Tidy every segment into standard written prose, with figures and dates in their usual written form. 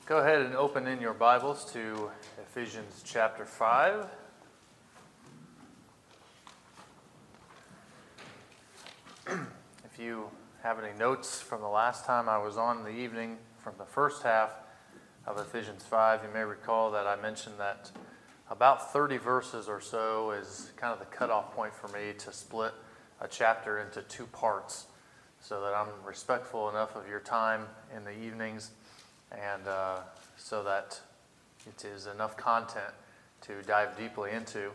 Go ahead and open in your Bibles to Ephesians chapter 5. If you have any notes from the last time I was on in the evening from the first half of Ephesians 5, you may recall that I mentioned that about 30 verses or so is kind of the cutoff point for me to split a chapter into two parts so that I'm respectful enough of your time in the evenings and so that it is enough content to dive deeply into.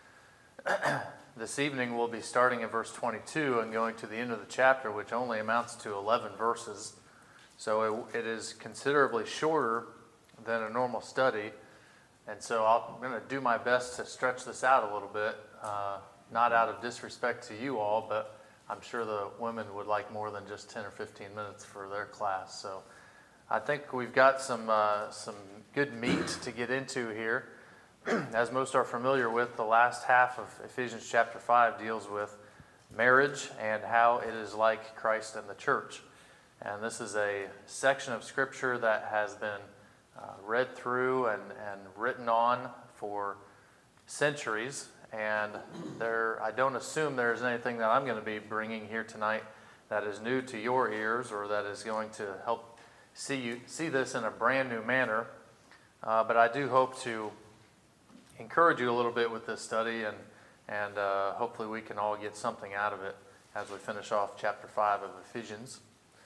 This evening we'll be starting at verse 22 and going to the end of the chapter, which only amounts to 11 verses. So it is considerably shorter than a normal study. And so I'm going to do my best to stretch this out a little bit, not out of disrespect to you all, but I'm sure the women would like more than just 10 or 15 minutes for their class. So I think we've got some good meat to get into here. As most are familiar with, the last half of Ephesians chapter 5 deals with marriage and how it is like Christ and the church. And this is a section of Scripture that has been read through and written on for centuries. And I don't assume there's anything that I'm going to be bringing here tonight that is new to your ears or that is going to help see this in a brand new manner. But I do hope to encourage you a little bit with this study, and hopefully we can all get something out of it as we finish off chapter 5 of Ephesians.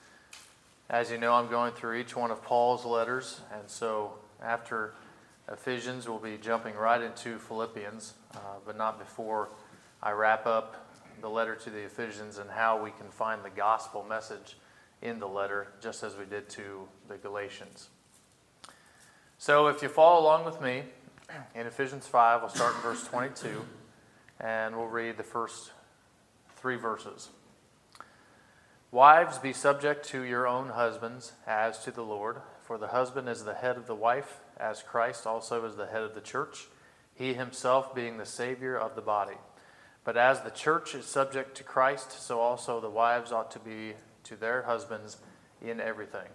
As you know, I'm going through each one of Paul's letters, and so after Ephesians, we'll be jumping right into Philippians, but not before I wrap up the letter to the Ephesians and how we can find the gospel message in the letter, just as we did to the Galatians. So if you follow along with me, in Ephesians 5, we'll start in verse 22, and we'll read the first 3 verses. Wives, be subject to your own husbands as to the Lord, for the husband is the head of the wife, as Christ also is the head of the church, he himself being the Savior of the body. But as the church is subject to Christ, so also the wives ought to be to their husbands in everything.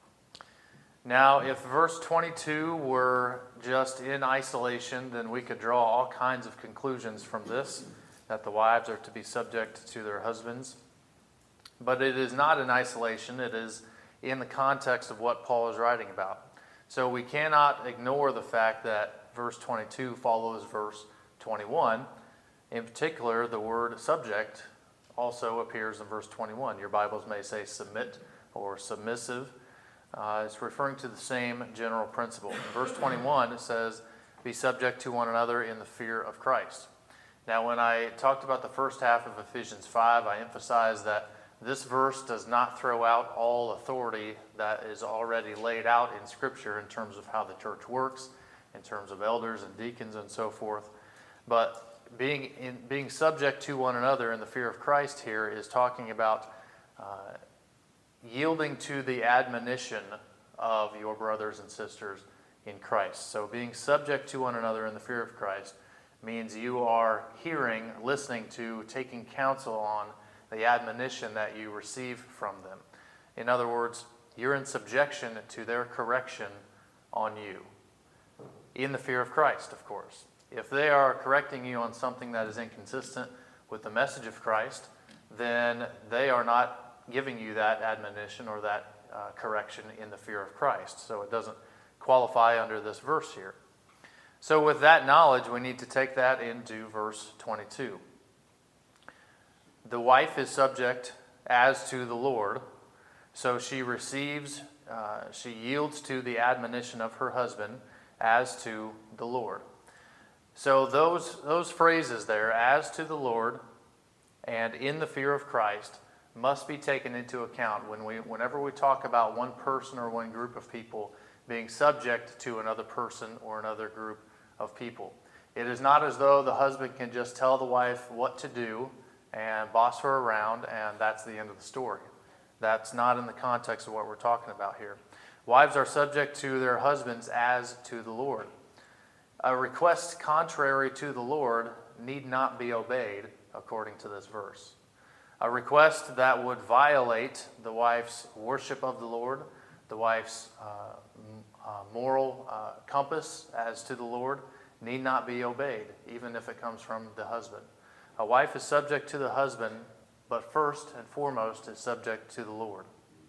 Now, if verse 22 were just in isolation, then we could draw all kinds of conclusions from this, that the wives are to be subject to their husbands. But it is not in isolation. It is in the context of what Paul is writing about. So we cannot ignore the fact that verse 22 follows verse 21. In particular, the word subject also appears in verse 21. Your Bibles may say submit or submissive. It's referring to the same general principle. In verse 21, it says, be subject to one another in the fear of Christ. Now, when I talked about the first half of Ephesians 5, I emphasized that this verse does not throw out all authority that is already laid out in Scripture in terms of how the church works, in terms of elders and deacons and so forth. But being subject to one another in the fear of Christ here is talking about yielding to the admonition of your brothers and sisters in Christ. So being subject to one another in the fear of Christ means you are hearing, listening to, taking counsel on the admonition that you receive from them. In other words, you're in subjection to their correction on you. In the fear of Christ, of course. If they are correcting you on something that is inconsistent with the message of Christ, then they are not giving you that admonition or that correction in the fear of Christ. So it doesn't qualify under this verse here. So with that knowledge, we need to take that into verse 22. The wife is subject as to the Lord, so she yields to the admonition of her husband as to the Lord. So those phrases there, as to the Lord and in the fear of Christ, must be taken into account whenever we talk about one person or one group of people being subject to another person or another group of people. It is not as though the husband can just tell the wife what to do and boss her around and that's the end of the story. That's not in the context of what we're talking about here. Wives are subject to their husbands as to the Lord. A request contrary to the Lord need not be obeyed, according to this verse. A request that would violate the wife's worship of the Lord, The wife's moral compass as to the Lord need not be obeyed, even if it comes from the husband. A wife is subject to the husband, but first and foremost is subject to the Lord.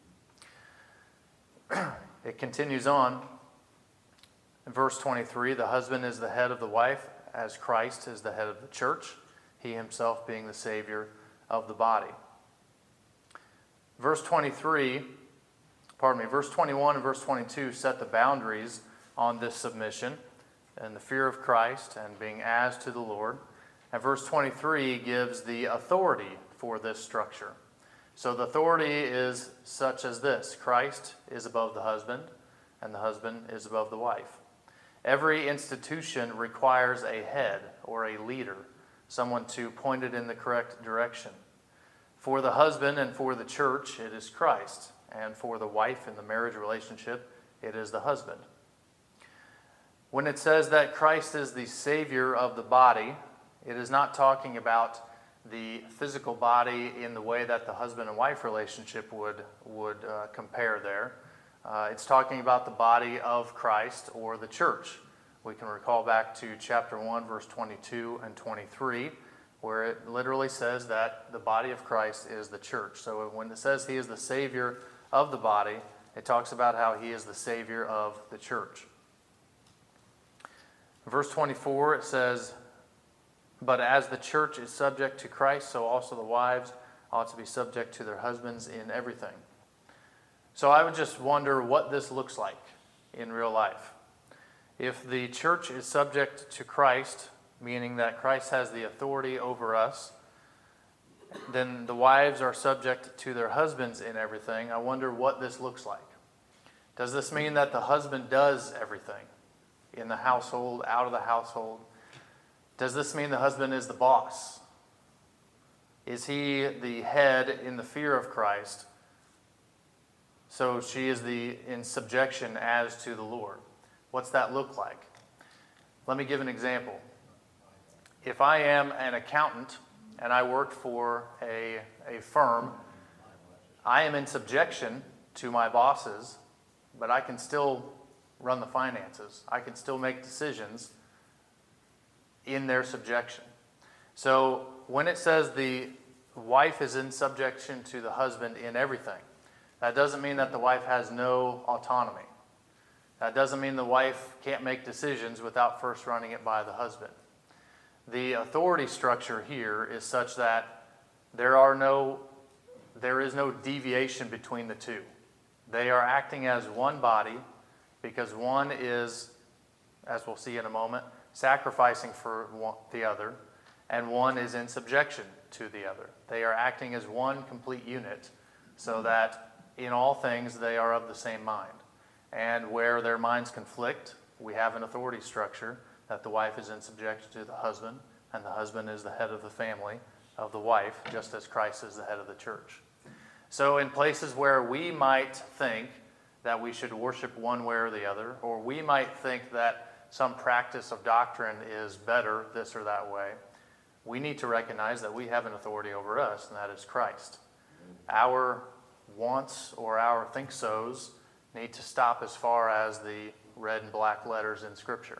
It continues on. In verse 23, the husband is the head of the wife, as Christ is the head of the church, he himself being the Savior of the body. Verse 21 and verse 22 set the boundaries on this submission and the fear of Christ and being as to the Lord. And verse 23 gives the authority for this structure. So the authority is such as this: Christ is above the husband, and the husband is above the wife. Every institution requires a head or a leader, someone to point it in the correct direction. For the husband and for the church, it is Christ, and for the wife in the marriage relationship, it is the husband. When it says that Christ is the Savior of the body, it is not talking about the physical body in the way that the husband and wife relationship would compare there. It's talking about the body of Christ or the church. We can recall back to chapter 1, verse 22 and 23, where it literally says that the body of Christ is the church. So when it says he is the Savior of the body, it talks about how he is the Savior of the church. In verse 24, it says, "But as the church is subject to Christ, so also the wives ought to be subject to their husbands in everything." So I would just wonder what this looks like in real life. If the church is subject to Christ, meaning that Christ has the authority over us, then the wives are subject to their husbands in everything. I wonder what this looks like. Does this mean that the husband does everything in the household, out of the household? Does this mean the husband is the boss? Is he the head in the fear of Christ? So she is in subjection as to the Lord. What's that look like? Let me give an example. If I am an accountant and I work for a firm, I am in subjection to my bosses, but I can still run the finances. I can still make decisions in their subjection. So when it says the wife is in subjection to the husband in everything, that doesn't mean that the wife has no autonomy. That doesn't mean the wife can't make decisions without first running it by the husband. The authority structure here is such that there is no deviation between the two. They are acting as one body because one is, as we'll see in a moment, sacrificing for the other, and one is in subjection to the other. They are acting as one complete unit so that in all things they are of the same mind. And where their minds conflict, we have an authority structure that the wife is in subjection to the husband, and the husband is the head of the family of the wife, just as Christ is the head of the church. So in places where we might think that we should worship one way or the other, or we might think that some practice of doctrine is better this or that way, we need to recognize that we have an authority over us, and that is Christ. Our wants or our think-sos need to stop as far as the red and black letters in Scripture.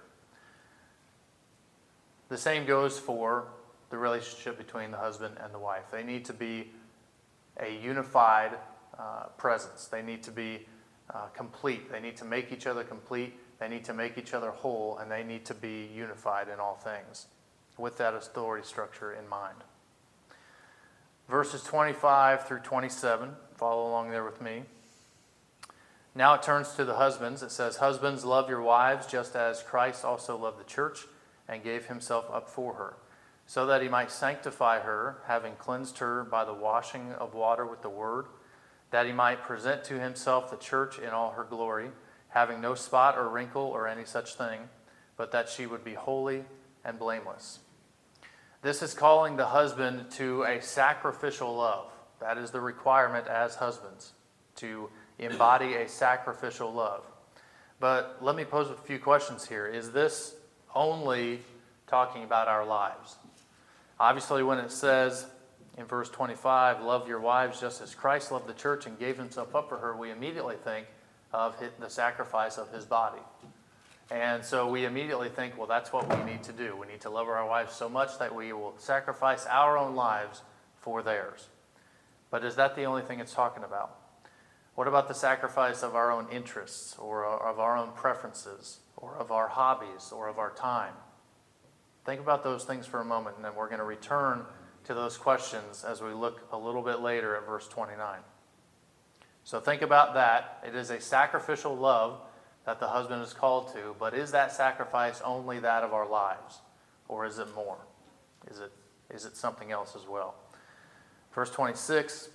The same goes for the relationship between the husband and the wife. They need to be a unified presence. They need to be complete. They need to make each other complete. They need to make each other whole, and they need to be unified in all things with that authority structure in mind. Verses 25 through 27, follow along there with me. Now it turns to the husbands. It says, "Husbands, love your wives, just as Christ also loved the church and gave himself up for her, so that he might sanctify her, having cleansed her by the washing of water with the word, that he might present to himself the church in all her glory, having no spot or wrinkle or any such thing, but that she would be holy and blameless." This is calling the husband to a sacrificial love. That is the requirement as husbands, to embody a sacrificial love. But let me pose a few questions here. Is this only talking about our lives? Obviously, when it says in verse 25, "Love your wives just as Christ loved the church and gave himself up for her," we immediately think of the sacrifice of his body. And so we immediately think, well, that's what we need to do. We need to love our wives so much that we will sacrifice our own lives for theirs. But is that the only thing it's talking about? What about the sacrifice of our own interests, or of our own preferences, or of our hobbies, or of our time? Think about those things for a moment, and then we're going to return to those questions as we look a little bit later at verse 29. So think about that. It is a sacrificial love that the husband is called to, but is that sacrifice only that of our lives, or is it more? Is it something else as well? Verse 26,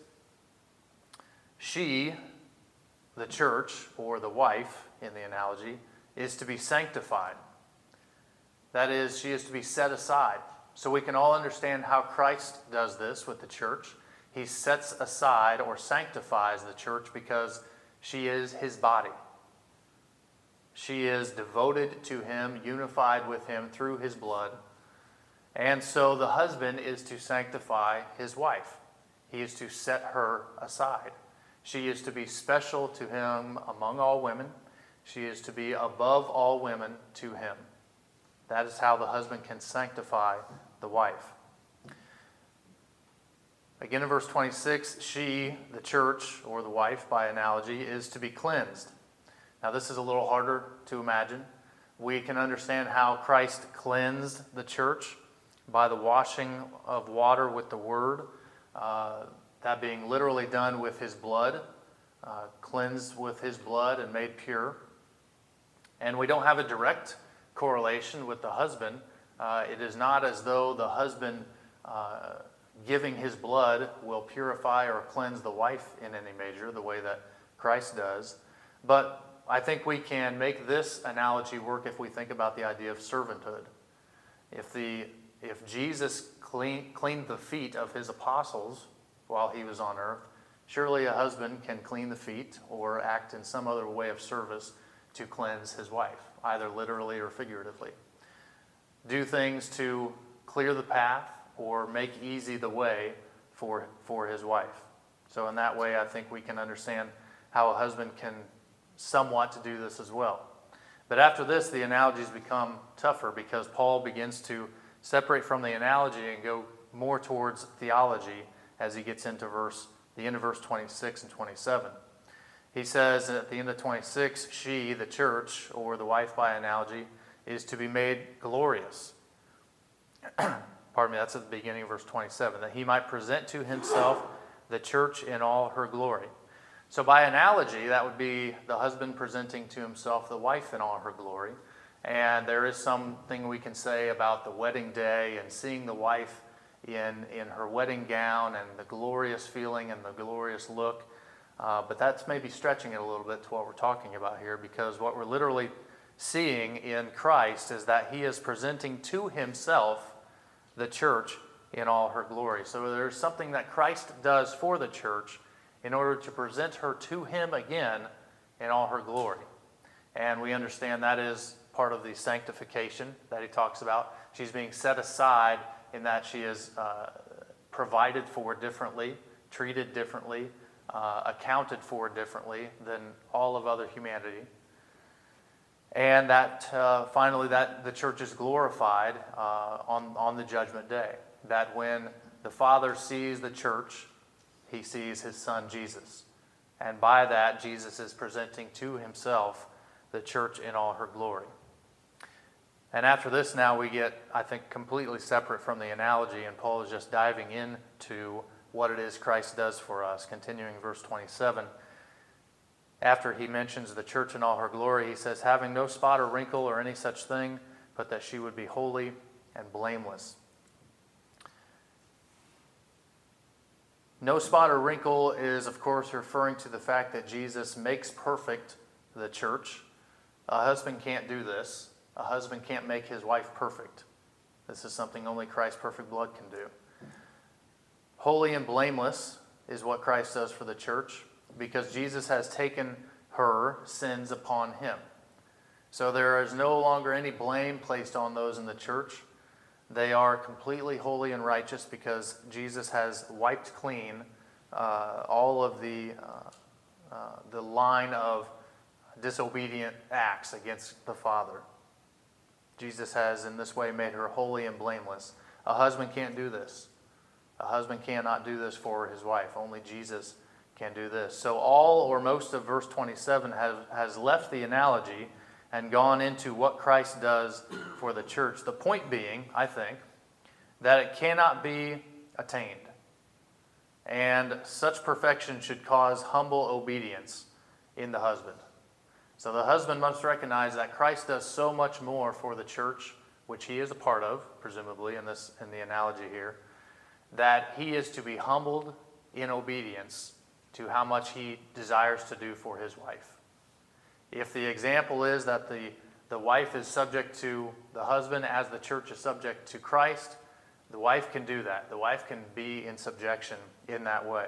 she, the church, or the wife in the analogy, is to be sanctified. That is, she is to be set aside. So we can all understand how Christ does this with the church. He sets aside or sanctifies the church because she is his body. She is devoted to him, unified with him through his blood. And so the husband is to sanctify his wife. He is to set her aside. She is to be special to him among all women. She is to be above all women to him. That is how the husband can sanctify the wife. Again in verse 26, she, the church, or the wife by analogy, is to be cleansed. Now this is a little harder to imagine. We can understand how Christ cleansed the church by the washing of water with the word, that being literally done with his blood, cleansed with his blood and made pure. And we don't have a direct correlation with the husband. It is not as though the husband giving his blood will purify or cleanse the wife in any measure, the way that Christ does. But I think we can make this analogy work if we think about the idea of servanthood. If Jesus cleaned the feet of his apostles while he was on earth, surely a husband can clean the feet or act in some other way of service to cleanse his wife, either literally or figuratively. Do things to clear the path or make easy the way for his wife. So in that way, I think we can understand how a husband can somewhat to do this as well. But after this, the analogies become tougher because Paul begins to separate from the analogy and go more towards theology as he gets into the end of verse 26 and 27. He says at the end of 26, she, the church, or the wife by analogy, is to be made glorious. Pardon me, that's at the beginning of verse 27, that he might present to himself the church in all her glory. So by analogy, that would be the husband presenting to himself the wife in all her glory. And there is something we can say about the wedding day and seeing the wife in her wedding gown and the glorious feeling and the glorious look. But that's maybe stretching it a little bit to what we're talking about here, because what we're literally seeing in Christ is that he is presenting to himself the church in all her glory. So there's something that Christ does for the church in order to present her to him again in all her glory. And we understand that is part of the sanctification that he talks about. She's being set aside in that she is provided for differently, treated differently, accounted for differently than all of other humanity. And that finally that the church is glorified on the judgment day. That when the Father sees the church, he sees his Son Jesus. And by that, Jesus is presenting to himself the church in all her glory. And after this, now we get, I think, completely separate from the analogy, and Paul is just diving into what it is Christ does for us. Continuing verse 27, after he mentions the church in all her glory, he says, having no spot or wrinkle or any such thing, but that she would be holy and blameless. No spot or wrinkle is, of course, referring to the fact that Jesus makes perfect the church. A husband can't do this. A husband can't make his wife perfect. This is something only Christ's perfect blood can do. Holy and blameless is what Christ does for the church, because Jesus has taken her sins upon him. So there is no longer any blame placed on those in the church. They are completely holy and righteous because Jesus has wiped clean all of the line of disobedient acts against the Father. Jesus has in this way made her holy and blameless. A husband can't do this. A husband cannot do this for his wife. Only Jesus can do this. So all or most of verse 27 has left the analogy and gone into what Christ does for the church. The point being, I think, that it cannot be attained. And such perfection should cause humble obedience in the husband. So the husband must recognize that Christ does so much more for the church, which he is a part of, presumably in the analogy here, that he is to be humbled in obedience to how much he desires to do for his wife. If the example is that the wife is subject to the husband as the church is subject to Christ, the wife can do that. The wife can be in subjection in that way.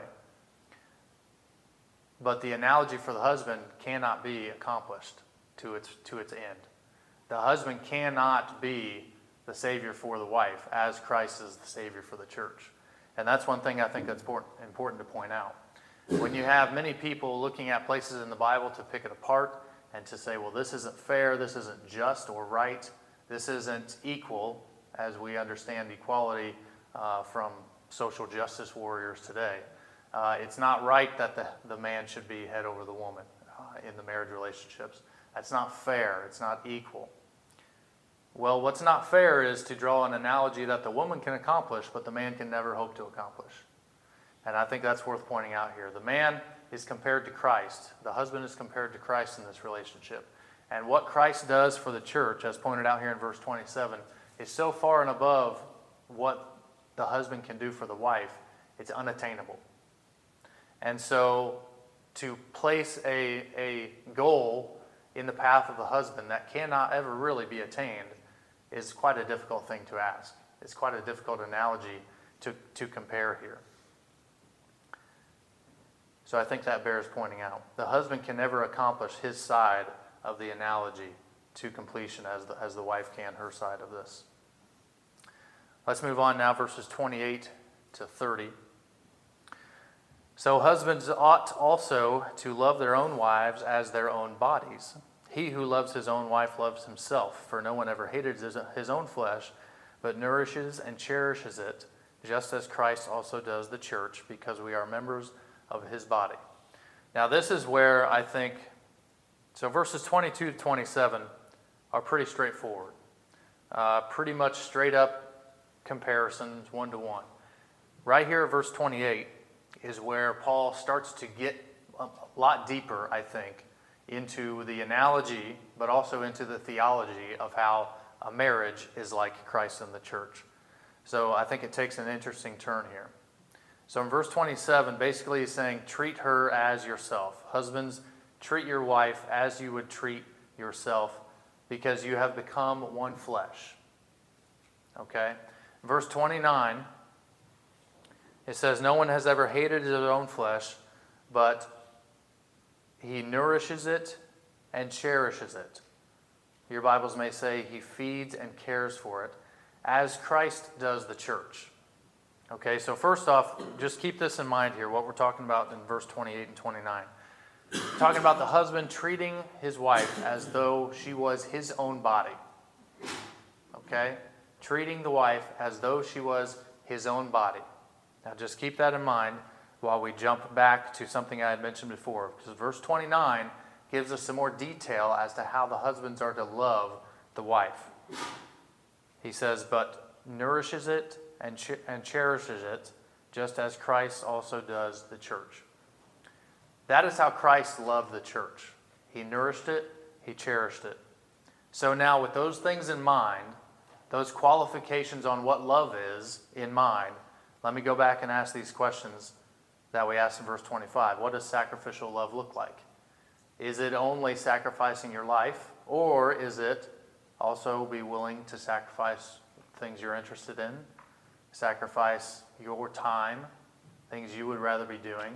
But the analogy for the husband cannot be accomplished to its end. The husband cannot be the Savior for the wife as Christ is the Savior for the church. And that's one thing I think that's important to point out. When you have many people looking at places in the Bible to pick it apart and to say, well, this isn't fair, this isn't just or right, this isn't equal, as we understand equality from social justice warriors today. It's not right that the man should be head over the woman in the marriage relationships. That's not fair. It's not equal. Well, what's not fair is to draw an analogy that the woman can accomplish, but the man can never hope to accomplish. And I think that's worth pointing out here. The man is compared to Christ. The husband is compared to Christ in this relationship. And what Christ does for the church, as pointed out here in verse 27, is so far and above what the husband can do for the wife, it's unattainable. And so to place a goal in the path of the husband that cannot ever really be attained is quite a difficult thing to ask. It's quite a difficult analogy to compare here. So I think that bears pointing out. The husband can never accomplish his side of the analogy to completion as the wife can her side of this. Let's move on now, verses 28 to 30. So husbands ought also to love their own wives as their own bodies. He who loves his own wife loves himself, for no one ever hated his own flesh, but nourishes and cherishes it, just as Christ also does the church, because we are members of his body. Now this is where I think, so verses 22 to 27 are pretty straightforward. Pretty much straight up comparisons, one-to-one. Right here at verse 28 is where Paul starts to get a lot deeper, I think, into the analogy, but also into the theology of how a marriage is like Christ and the church. So I think it takes an interesting turn here. So in verse 27, basically he's saying, treat her as yourself. Husbands, treat your wife as you would treat yourself, because you have become one flesh. Okay? Verse 29, it says, no one has ever hated his own flesh, but he nourishes it and cherishes it. Your Bibles may say he feeds and cares for it, as Christ does the church. Okay, so first off, just keep this in mind here, what we're talking about in verse 28 and 29. We're talking about the husband treating his wife as though she was his own body. Okay? Treating the wife as though she was his own body. Now just keep that in mind while we jump back to something I had mentioned before. Because verse 29 gives us some more detail as to how the husbands are to love the wife. He says, but nourishes it and cherishes it, just as Christ also does the church. That is how Christ loved the church. He nourished it, he cherished it. So now with those things in mind, those qualifications on what love is in mind, let me go back and ask these questions that we asked in verse 25. What does sacrificial love look like? Is it only sacrificing your life, or is it also be willing to sacrifice things you're interested in, sacrifice your time, things you would rather be doing?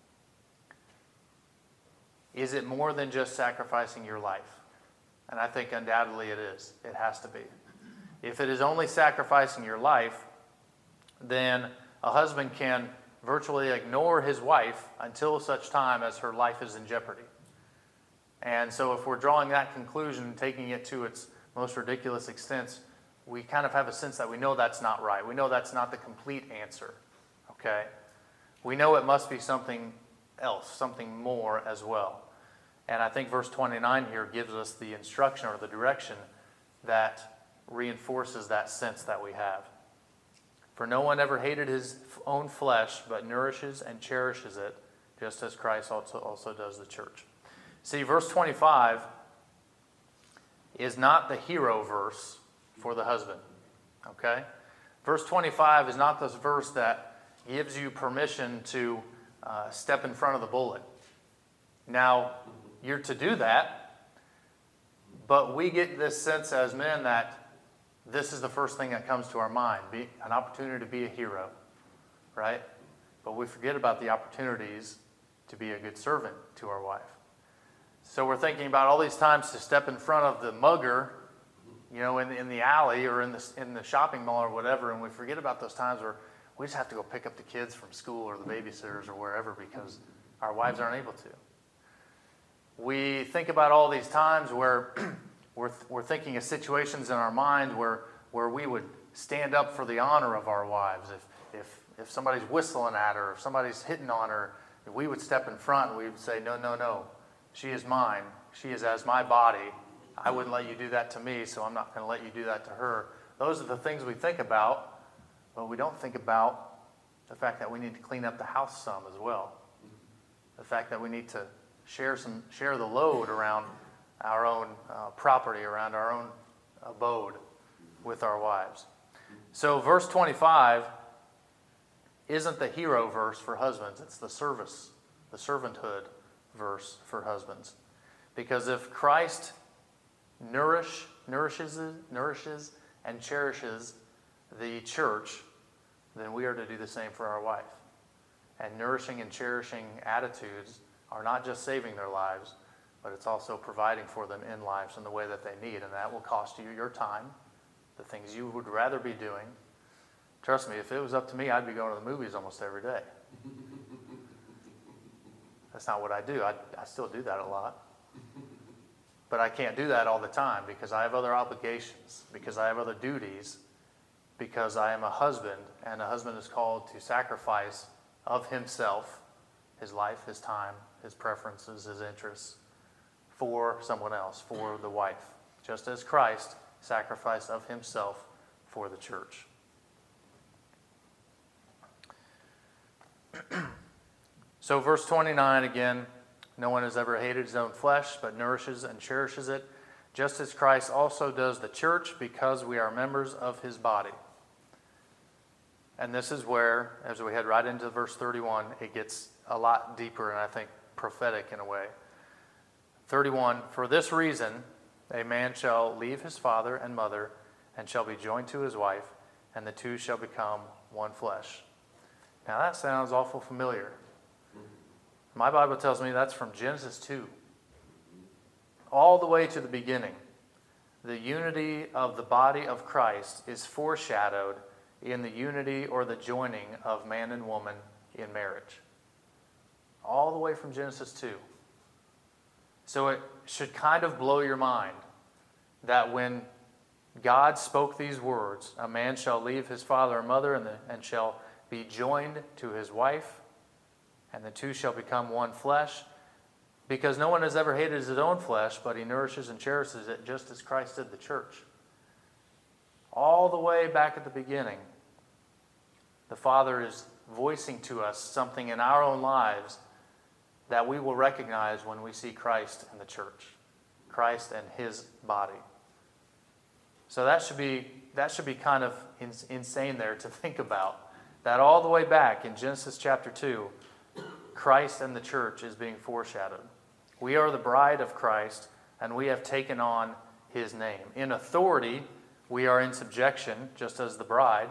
Is it more than just sacrificing your life? And I think undoubtedly it is. It has to be. If it is only sacrificing your life, then a husband can virtually ignore his wife until such time as her life is in jeopardy. And so if we're drawing that conclusion and taking it to its most ridiculous extents, we kind of have a sense that we know that's not right. We know that's not the complete answer, okay? We know it must be something else, something more as well. And I think verse 29 here gives us the instruction or the direction that reinforces that sense that we have. For no one ever hated his own flesh, but nourishes and cherishes it, just as Christ also does the church. See, verse 25 is not the hero verse for the husband, okay? Verse 25 is not this verse that gives you permission to step in front of the bullet. Now, you're to do that, but we get this sense as men that this is the first thing that comes to our mind, an opportunity to be a hero, right? But we forget about the opportunities to be a good servant to our wife. So we're thinking about all these times to step in front of the mugger, in the alley or in the shopping mall or whatever, and we forget about those times where we just have to go pick up the kids from school or the babysitters or wherever because our wives aren't able to. We think about all these times where we're thinking of situations in our mind where we would stand up for the honor of our wives. If somebody's whistling at her, if somebody's hitting on her, we would step in front and we would say, no, she is mine. She is as my body. I wouldn't let you do that to me, so I'm not going to let you do that to her. Those are the things we think about, but we don't think about the fact that we need to clean up the house some as well. The fact that we need to share the load around our own property, around our own abode with our wives. So verse 25 isn't the hero verse for husbands. It's the servanthood verse for husbands. Because if Christ nourishes and cherishes the church, then we are to do the same for our wife. And nourishing and cherishing attitudes are not just saving their lives, but it's also providing for them in lives in the way that they need. And that will cost you your time, the things you would rather be doing. Trust me, if it was up to me, I'd be going to the movies almost every day. That's not what I do. I still do that a lot. But I can't do that all the time because I have other obligations, because I have other duties, because I am a husband, and a husband is called to sacrifice of himself, his life, his time, his preferences, his interests, for someone else, for the wife, just as Christ sacrificed of himself for the church. So verse 29 again, no one has ever hated his own flesh, but nourishes and cherishes it, just as Christ also does the church, because we are members of his body. And this is where, as we head right into verse 31, it gets a lot deeper and I think prophetic in a way. 31, for this reason, a man shall leave his father and mother and shall be joined to his wife, and the two shall become one flesh. Now that sounds awful familiar. My Bible tells me that's from Genesis 2. All the way to the beginning. The unity of the body of Christ is foreshadowed in the unity or the joining of man and woman in marriage. All the way from Genesis 2. So it should kind of blow your mind that when God spoke these words, a man shall leave his father and mother and shall be joined to his wife, and the two shall become one flesh, because no one has ever hated his own flesh, but he nourishes and cherishes it just as Christ did the church. All the way back at the beginning, the Father is voicing to us something in our own lives that we will recognize when we see Christ in the church, Christ and his body. So that should be kind of insane there to think about, that all the way back in Genesis chapter 2, Christ and the church is being foreshadowed. We are the bride of Christ, and we have taken on his name. In authority, we are in subjection, just as the bride.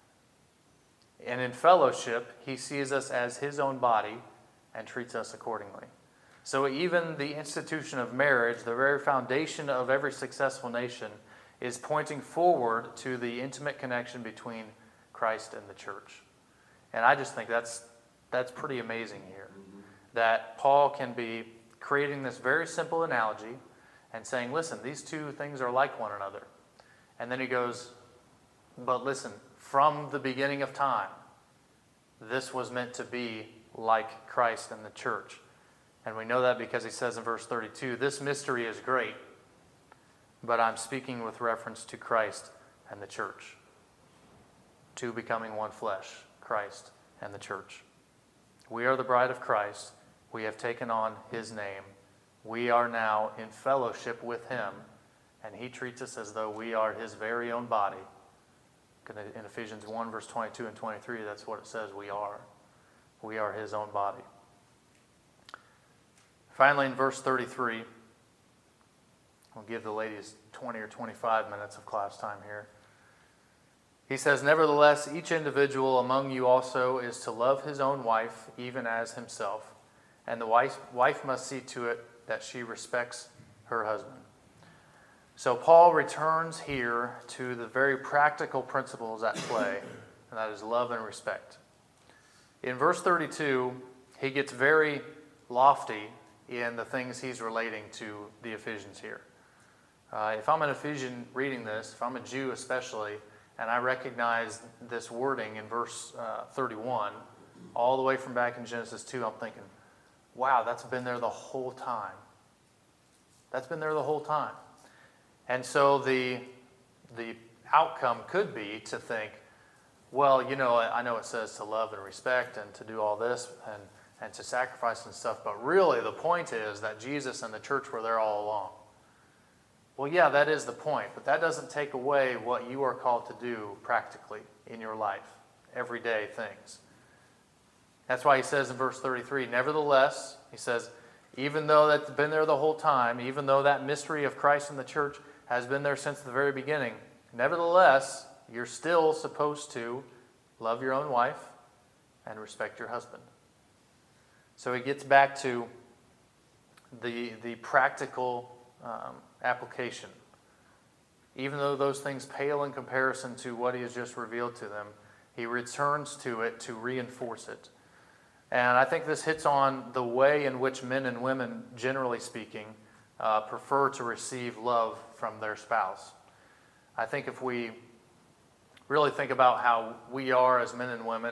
And in fellowship, he sees us as his own body and treats us accordingly. So even the institution of marriage, the very foundation of every successful nation, is pointing forward to the intimate connection between Christ and the church. And I just think that's pretty amazing here. That Paul can be creating this very simple analogy and saying, listen, these two things are like one another. And then he goes, but listen, from the beginning of time, this was meant to be like Christ and the church. And we know that because he says in verse 32, this mystery is great, but I'm speaking with reference to Christ and the church. Two becoming one flesh, Christ and the church. We are the bride of Christ. We have taken on his name. We are now in fellowship with him, and he treats us as though we are his very own body. In Ephesians 1, verse 22 and 23, that's what it says we are. We are his own body. Finally, in verse 33, we'll give the ladies 20 or 25 minutes of class time here. He says, nevertheless, each individual among you also is to love his own wife, even as himself. And the wife must see to it that she respects her husband. So Paul returns here to the very practical principles at play, and that is love and respect. In verse 32, he gets very lofty in the things he's relating to the Ephesians here. If I'm an Ephesian reading this, if I'm a Jew especially, and I recognize this wording in verse 31, all the way from back in Genesis 2, I'm thinking, wow, that's been there the whole time. That's been there the whole time. And so the outcome could be to think, well, I know it says to love and respect and to do all this and to sacrifice and stuff, but really the point is that Jesus and the church were there all along. Well, yeah, that is the point, but that doesn't take away what you are called to do practically in your life, everyday things. That's why he says in verse 33, nevertheless, he says, even though that's been there the whole time, even though that mystery of Christ and the church has been there since the very beginning, nevertheless, you're still supposed to love your own wife and respect your husband. So he gets back to the practical application. Even though those things pale in comparison to what he has just revealed to them, he returns to it to reinforce it. And I think this hits on the way in which men and women, generally speaking, prefer to receive love from their spouse. I think if we really think about how we are as men and women,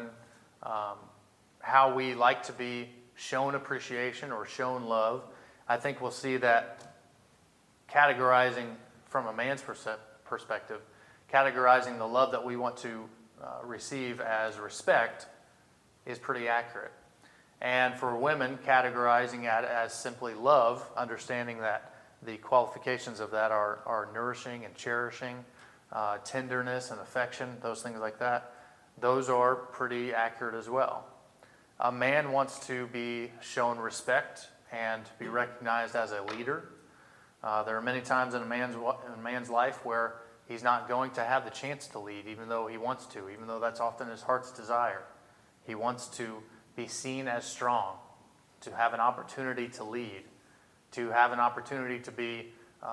how we like to be shown appreciation or shown love, I think we'll see that categorizing from a man's perspective, categorizing the love that we want to receive as respect is pretty accurate. And for women, categorizing it as simply love, understanding that the qualifications of that are nourishing and cherishing, tenderness and affection, those things like that, those are pretty accurate as well. A man wants to be shown respect and be recognized as a leader. There are many times in a man's life where he's not going to have the chance to lead, even though he wants to, even though that's often his heart's desire. He wants to be seen as strong, to have an opportunity to lead, to have an opportunity to be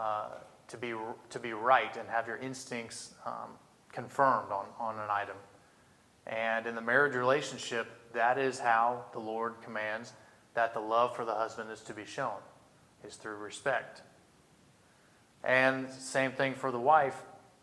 right and have your instincts confirmed on an item. And in the marriage relationship, that is how the Lord commands that the love for the husband is to be shown, is through respect. And same thing for the wife.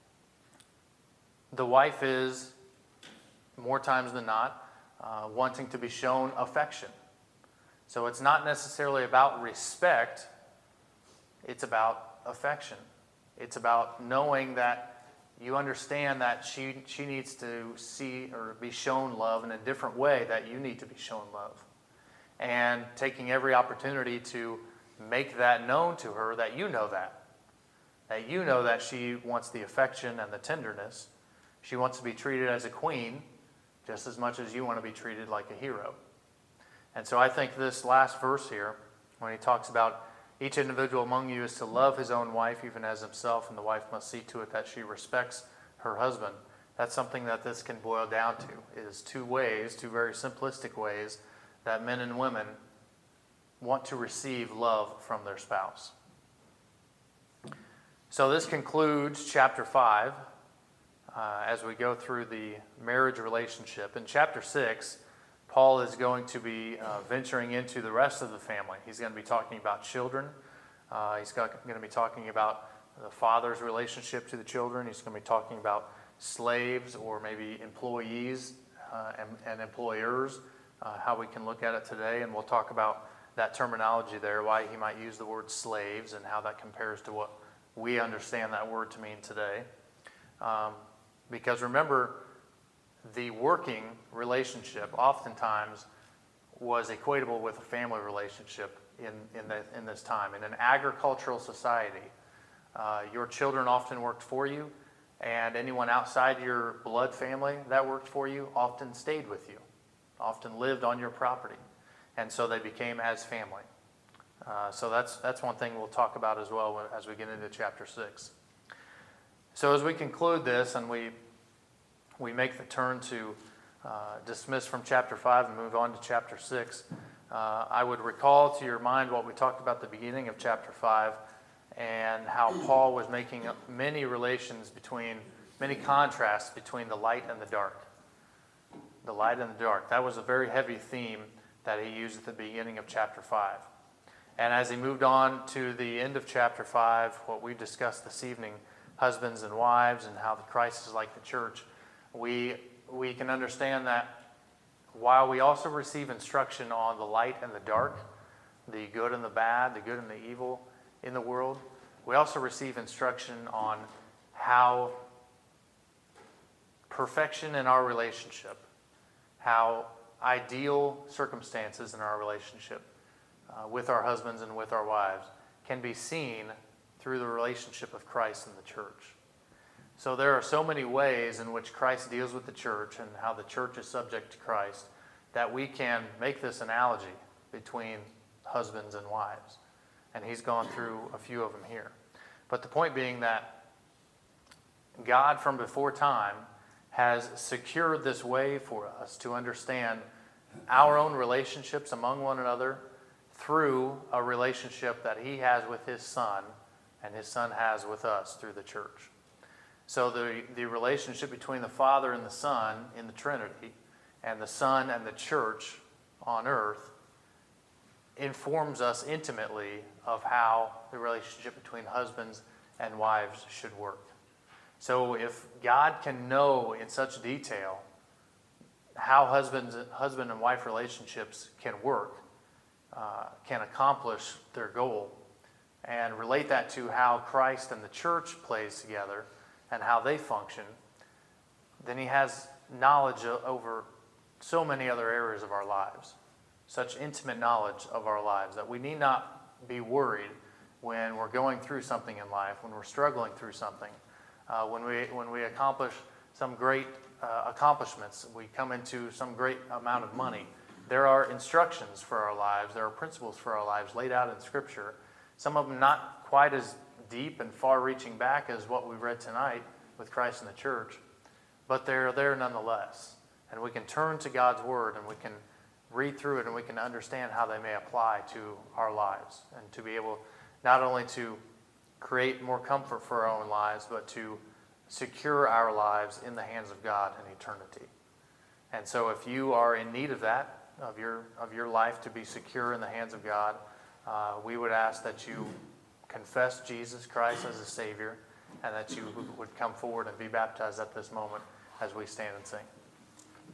The wife is, more times than not, wanting to be shown affection. So it's not necessarily about respect, it's about affection. It's about knowing that you understand that she needs to see or be shown love in a different way that you need to be shown love. And taking every opportunity to make that known to her that you know that she wants the affection and the tenderness. She wants to be treated as a queen just as much as you want to be treated like a hero. And so I think this last verse here, when he talks about each individual among you is to love his own wife even as himself, and the wife must see to it that she respects her husband. That's something that this can boil down to, is two very simplistic ways that men and women want to receive love from their spouse. So this concludes chapter 5 as we go through the marriage relationship. In chapter 6, Paul is going to be venturing into the rest of the family. He's going to be talking about children. He's going to be talking about the father's relationship to the children. He's going to be talking about slaves or maybe employees and employers, how we can look at it today. And we'll talk about that terminology there, why he might use the word slaves and how that compares to what we understand that word to mean today. Because remember, the working relationship oftentimes was equatable with a family relationship in this time. In an agricultural society, your children often worked for you, and anyone outside your blood family that worked for you often stayed with you, often lived on your property, and so they became as family. So that's one thing we'll talk about as well as we get into chapter 6. So as we conclude this and we make the turn to dismiss from chapter 5 and move on to chapter 6, I would recall to your mind what we talked about at the beginning of chapter 5 and how Paul was making many contrasts between the light and the dark. The light and the dark. That was a very heavy theme that he used at the beginning of chapter 5. And as he moved on to the end of chapter 5, what we discussed this evening, husbands and wives and how the Christ is like the church, we can understand that while we also receive instruction on the light and the dark, the good and the bad, the good and the evil in the world, we also receive instruction on how perfection in our relationship, how ideal circumstances in our relationship with our husbands and with our wives can be seen through the relationship of Christ and the church. So there are so many ways in which Christ deals with the church and how the church is subject to Christ that we can make this analogy between husbands and wives. And he's gone through a few of them here. But the point being that God from before time has secured this way for us to understand our own relationships among one another through a relationship that he has with his Son and his Son has with us through the church. So the relationship between the Father and the Son in the Trinity and the Son and the church on earth informs us intimately of how the relationship between husbands and wives should work. So if God can know in such detail how husband and wife relationships can work, can accomplish their goal, and relate that to how Christ and the church plays together and how they function, then he has knowledge over so many other areas of our lives, such intimate knowledge of our lives that we need not be worried when we're going through something in life, when we're struggling through something, when we accomplish some great accomplishments, we come into some great amount of money. There are instructions for our lives, there are principles for our lives laid out in Scripture, some of them not quite as deep and far-reaching back as what we read tonight with Christ and the church, but they're there nonetheless. And we can turn to God's Word and we can read through it and we can understand how they may apply to our lives and to be able not only to create more comfort for our own lives, but to secure our lives in the hands of God in eternity. And so if you are in need of that, of your life to be secure in the hands of God, we would ask that you confess Jesus Christ as a Savior and that you would come forward and be baptized at this moment as we stand and sing.